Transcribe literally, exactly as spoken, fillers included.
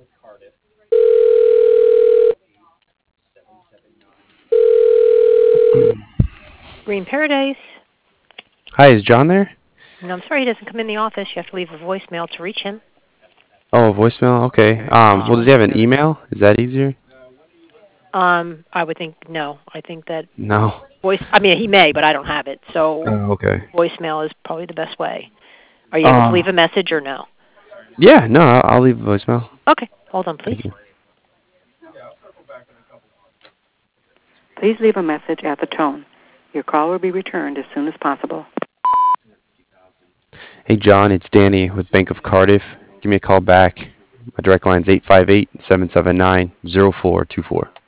Green Paradise. Hi, is John there? No, I'm sorry he doesn't come in the office. You have to leave a voicemail to reach him. Oh, voicemail. Okay. Um, well, does he have an email? Is that easier? Um, I would think no. I think that No. voice. I mean, he may, but I don't have it. So Oh, okay. voicemail is probably the best way. Are you able to Uh, leave a message or no? yeah. No, I'll, I'll leave a voicemail. Okay, hold on, please. Thank you. Please leave a message at the tone. Your call will be returned as soon as possible. Hey, John, it's Danny with Bank of Cardiff. Give me a call back. My direct line is eight five eight, seven seven nine, zero four two four.